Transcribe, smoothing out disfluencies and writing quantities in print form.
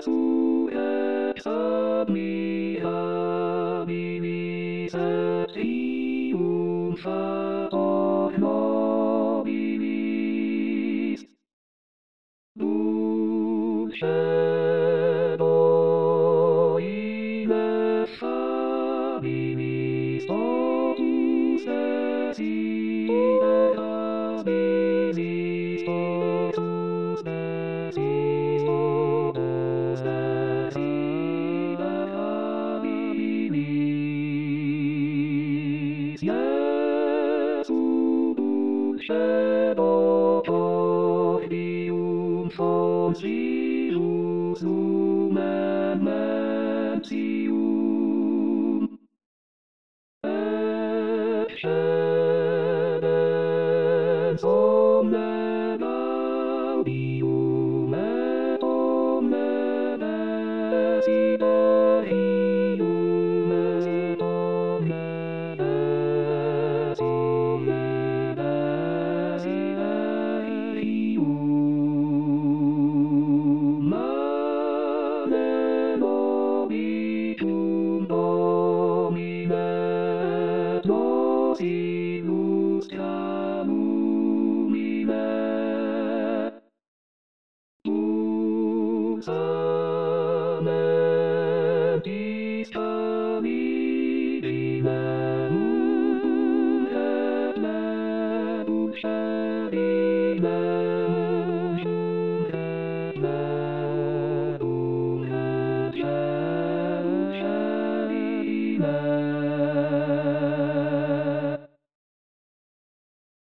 suet mirabilis et triumphator nobilis. Dulcedo ineffabilis totus desiderabilis totus desiderabilis. Iesu dulcedo cor triumphum Sirius lumen mentium excedens omne gaudium et omne desiderium et omne desiderium. Amen obitum Domine, nos illustra lumine. Dulcamentis calidine et me dulcerine.